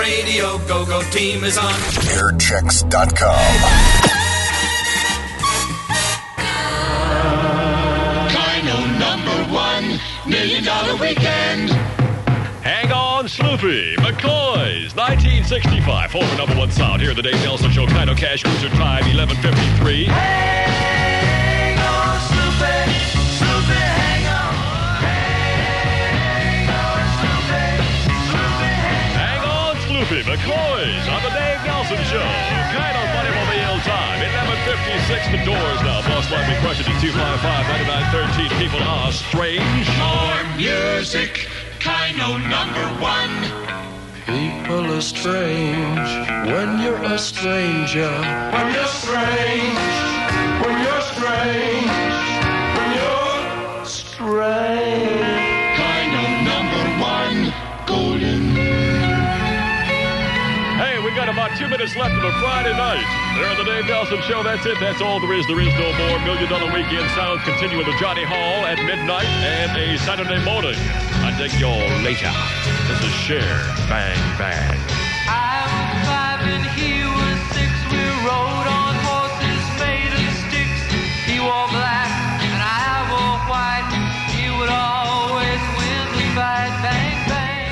radio. Go-Go team is on. Airchecks.com. Kino #1 $1 Million Weekend. Hang on, Sloopy. McCoy's 1965 former #1 sound here at the Dave Nelson Show. Kino Cash Cruiser time 11:53. Hang on, Sloopy. Sloopy, hang on. Hang on, Sloopy. Sloopy, hang on. Sloopy. McCoy's on the Dave Nelson Show. Kino Money Mobile time 11:56. The doors now. Boss might be crushing at 255-9913. People are strange. More music. Kino #1. People are strange when you're a stranger. When you're strange. When you're strange. When you're strange. Kino #1 Golden. Hey, we got about 2 minutes left of a Friday night. There on the Dave Nelson Show. That's it. That's all there is. There is no more. $1 Million Weekend sounds continue with the Johnny Hall at midnight and a Saturday morning. I dig you later. This is Cher. Bang, bang. I was 5 and he was 6. We rode on horses made of sticks. He wore black and I wore white. He would always win the fight. Bang, bang.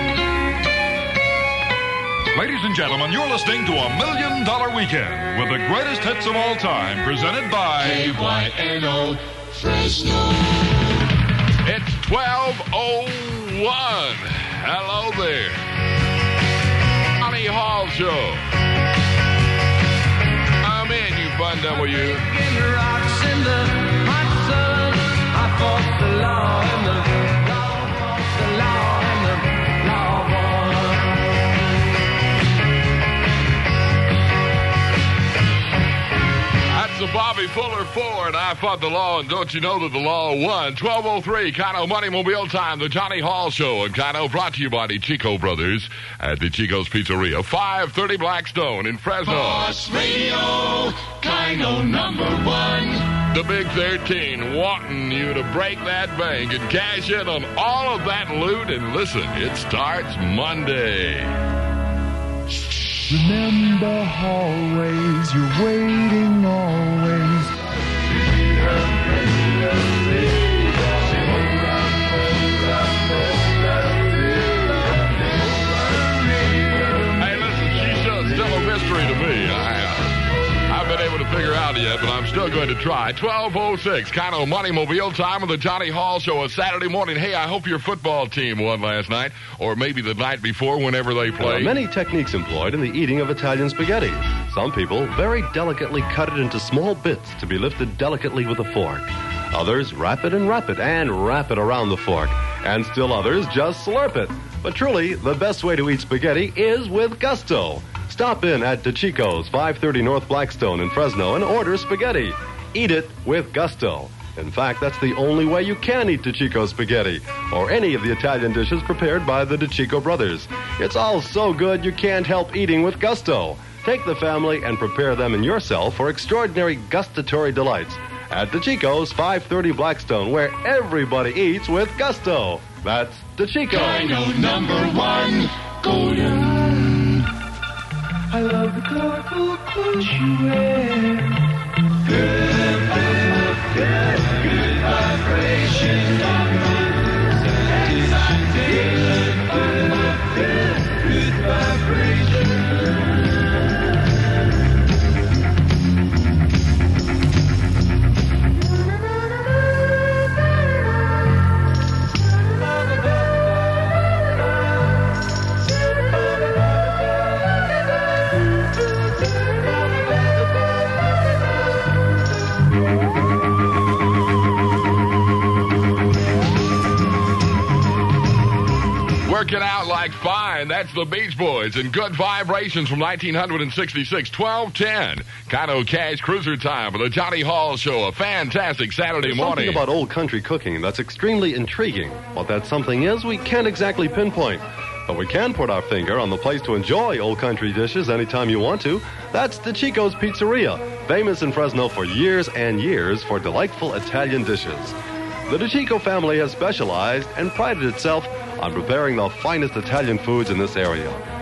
Ladies and gentlemen, you're listening to $1 Million Weekend with the greatest hits of all time, presented by KYNO Fresno. It's 12:01. Hello there. Johnny Hall Show. I'm in, you fun W. Rocks in the hot sun. I fought the law and the law fought the law and the law won. That's the Bobby Fuller 4, and I fought the law, and don't you know that the law won? 12:03, Kino Money Mobile time, the Johnny Hall Show, and Kino brought to you by the Chico Brothers at the Chico's Pizzeria, 530 Blackstone in Fresno. Boss Radio, Kino #1. The Big 13 wanting you to break that bank and cash in on all of that loot, and listen, it starts Monday. Remember always, you're waiting always. Hey, listen, she's still a mystery to me. I've been able to figure out yet, but I'm still going to try. 12:06, Kino Money Mobile time of the Johnny Hall Show, a Saturday morning. Hey, I hope your football team won last night, or maybe the night before, whenever they play. There are many techniques employed in the eating of Italian spaghetti. Some people very delicately cut it into small bits to be lifted delicately with a fork. Others wrap it and wrap it and wrap it around the fork. And still others just slurp it. But truly, the best way to eat spaghetti is with gusto. Stop in at DeChico's, 530 North Blackstone in Fresno, and order spaghetti. Eat it with gusto. In fact, that's the only way you can eat DeChico's spaghetti, or any of the Italian dishes prepared by the DeChico brothers. It's all so good you can't help eating with gusto. Take the family and prepare them and yourself for extraordinary gustatory delights at DeChico's, 530 Blackstone, where everybody eats with gusto. That's DeChico. Kino #1 Golden. I love the colorful clothes you wear. Good vibration. Good vibration. Working out like fine. That's the Beach Boys and Good Vibrations from 1966. 12:10. Kino Cash Cruiser time for the Johnny Hall Show. A fantastic Saturday morning. Something about old country cooking that's extremely intriguing. What that something is, we can't exactly pinpoint. But we can put our finger on the place to enjoy old country dishes anytime you want to. That's DeChico's Pizzeria, famous in Fresno for years and years for delightful Italian dishes. The DeChico family has specialized and prided itself on preparing the finest Italian foods in this area.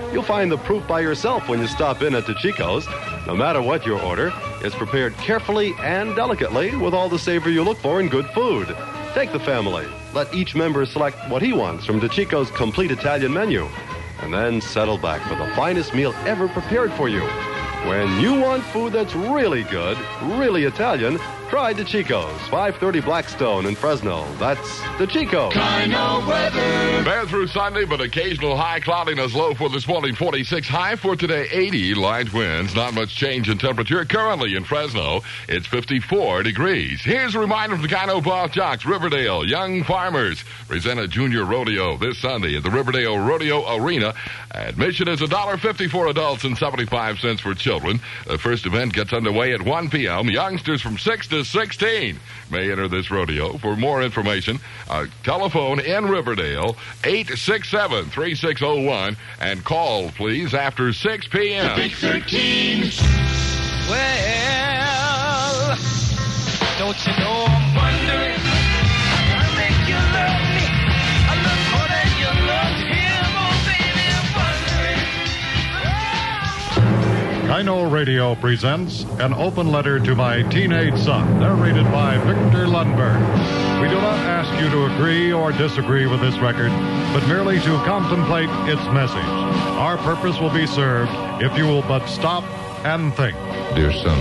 You'll find the proof by yourself when you stop in at Chico's. No matter what your order, it's prepared carefully and delicately with all the savor you look for in good food. Take the family. Let each member select what he wants from Chico's complete Italian menu. And then settle back for the finest meal ever prepared for you. When you want food that's really good, really Italian, try Chico's, 530 Blackstone in Fresno. That's Chico's. Kind of weather. Bad through Sunday, but occasional high cloudiness. Low for this morning, 46. High for today, 80. Light winds. Not much change in temperature. Currently in Fresno, it's 54 degrees. Here's a reminder from the Kino Boss Jocks, Riverdale Young Farmers present a junior rodeo this Sunday at the Riverdale Rodeo Arena. Admission is $1.50 for adults and 75 cents for children. The first event gets underway at 1 p.m. Youngsters from 6 to 16 may enter this rodeo. For more information, telephone in Riverdale 867-3601 and call, please, after 6 p.m. Big 13. Well, don't you know I'm wondering? I think you love me. I love more than you love him. Oh, baby, I'm wondering. Kino Radio presents An Open Letter to My Teenage Son, narrated by Victor Lundberg. We do not ask you to agree or disagree with this record, but merely to contemplate its message. Our purpose will be served if you will but stop and think. Dear son,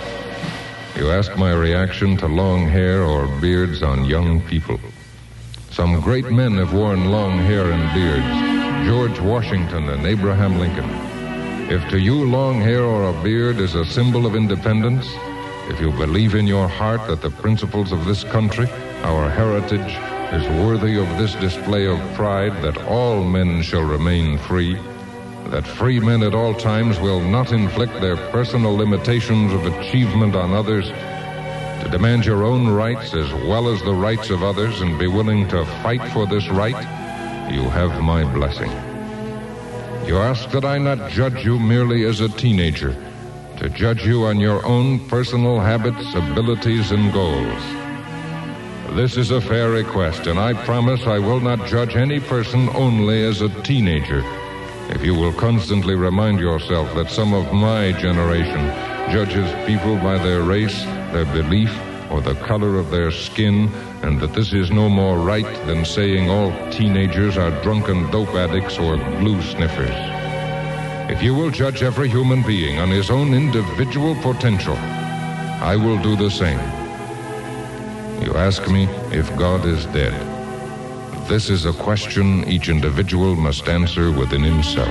you ask my reaction to long hair or beards on young people. Some great men have worn long hair and beards, George Washington and Abraham Lincoln. If to you long hair or a beard is a symbol of independence, if you believe in your heart that the principles of this country, our heritage, is worthy of this display of pride, that all men shall remain free, that free men at all times will not inflict their personal limitations of achievement on others, to demand your own rights as well as the rights of others and be willing to fight for this right, you have my blessing. You ask that I not judge you merely as a teenager, to judge you on your own personal habits, abilities, and goals. This is a fair request, and I promise I will not judge any person only as a teenager. If you will constantly remind yourself that some of my generation judges people by their race, their belief, or the color of their skin, and that this is no more right than saying all teenagers are drunken dope addicts or glue sniffers. If you will judge every human being on his own individual potential, I will do the same. You ask me if God is dead. This is a question each individual must answer within himself.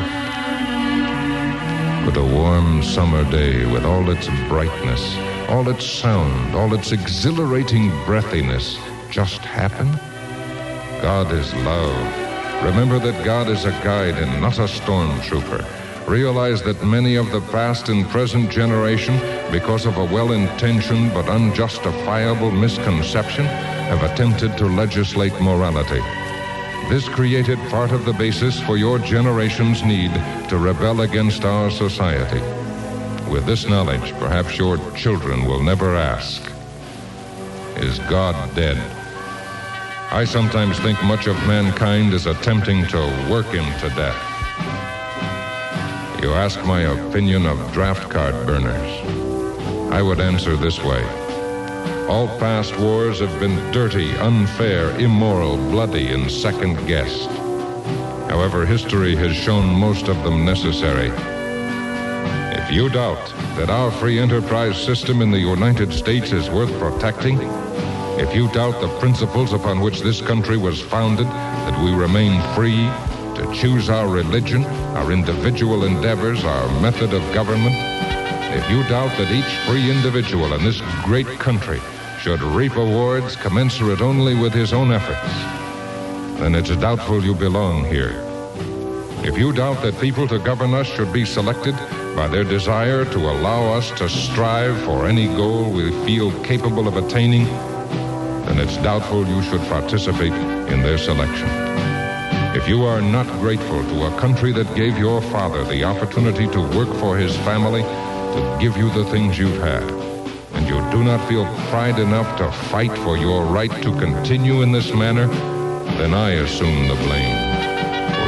Could a warm summer day with all its brightness, all its sound, all its exhilarating breathiness just happen? God is love. Remember that God is a guide and not a stormtrooper. Realize that many of the past and present generation, because of a well-intentioned but unjustifiable misconception, have attempted to legislate morality. This created part of the basis for your generation's need to rebel against our society. With this knowledge, perhaps your children will never ask, is God dead? I sometimes think much of mankind is attempting to work him to death. You ask my opinion of draft card burners. I would answer this way. All past wars have been dirty, unfair, immoral, bloody, and second-guessed. However, history has shown most of them necessary. If you doubt that our free enterprise system in the United States is worth protecting, if you doubt the principles upon which this country was founded, that we remain free to choose our religion, our individual endeavors, our method of government, if you doubt that each free individual in this great country should reap awards commensurate only with his own efforts, then it's doubtful you belong here. If you doubt that people to govern us should be selected by their desire to allow us to strive for any goal we feel capable of attaining, then it's doubtful you should participate in their selection. If you are not grateful to a country that gave your father the opportunity to work for his family, to give you the things you've had, and you do not feel pride enough to fight for your right to continue in this manner, then I assume the blame. For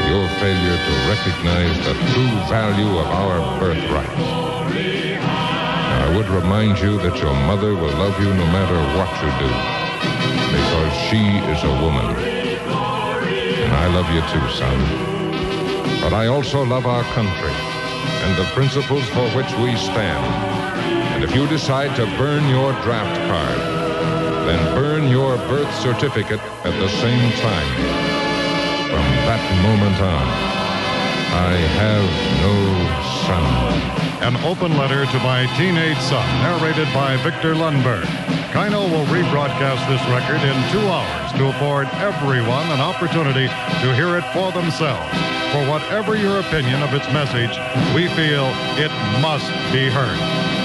your failure to recognize the true value of our birthright. Now, I would remind you that your mother will love you no matter what you do, because she is a woman. And I love you too, son. But I also love our country and the principles for which we stand. And if you decide to burn your draft card, then burn your birth certificate at the same time. From that moment on, I have no son. An open letter to my teenage son, narrated by Victor Lundberg. Kino will rebroadcast this record in 2 hours to afford everyone an opportunity to hear it for themselves. For whatever your opinion of its message, we feel it must be heard.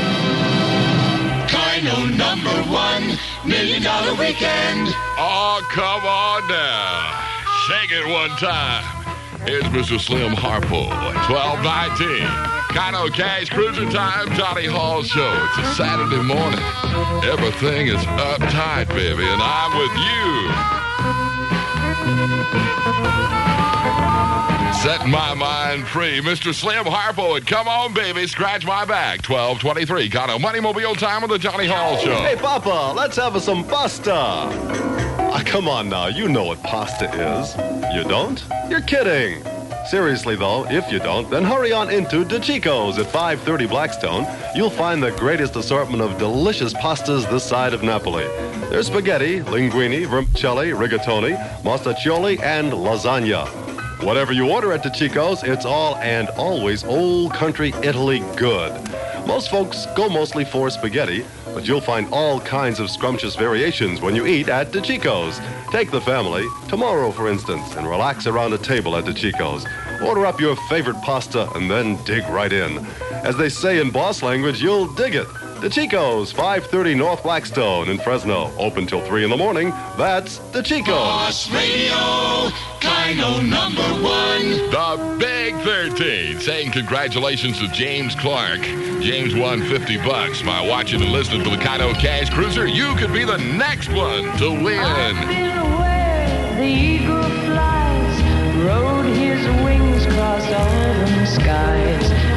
Kino #1 $1 Million Weekend. Oh, come on now. Shake it one time. Here's Mr. Slim Harpo at 12:19. Kino Cash Cruiser Time, Johnny Hall Show. It's a Saturday morning. Everything is uptight, baby, and I'm with you. Setting my mind free. Mr. Slim Harpo, and come on, baby, scratch my back. 12:23. Kino Money Mobile Time on the Johnny Hall Show. Hey, Papa, let's have some pasta. Come on now, you know what pasta is. You don't? You're kidding. Seriously, though, if you don't, then hurry on into DeCicco's at 530 Blackstone. You'll find the greatest assortment of delicious pastas this side of Napoli. There's spaghetti, linguine, vermicelli, rigatoni, mostaccioli, and lasagna. Whatever you order at DeCicco's, it's all and always old country Italy good. Most folks go mostly for spaghetti, but you'll find all kinds of scrumptious variations when you eat at DeCicco's. Take the family, tomorrow for instance, and relax around a table at DeCicco's. Order up your favorite pasta and then dig right in. As they say in boss language, you'll dig it. DeCicco's, 530 North Blackstone in Fresno. Open till 3 in the morning. That's DeCicco's. Boss Radio, Kino #1. The Big 13 saying congratulations to James Clark. James won $50 by watching and listening to the Kino Cash Cruiser. You could be the next one to win. I've been where the eagle flies, rode his wings across autumn skies.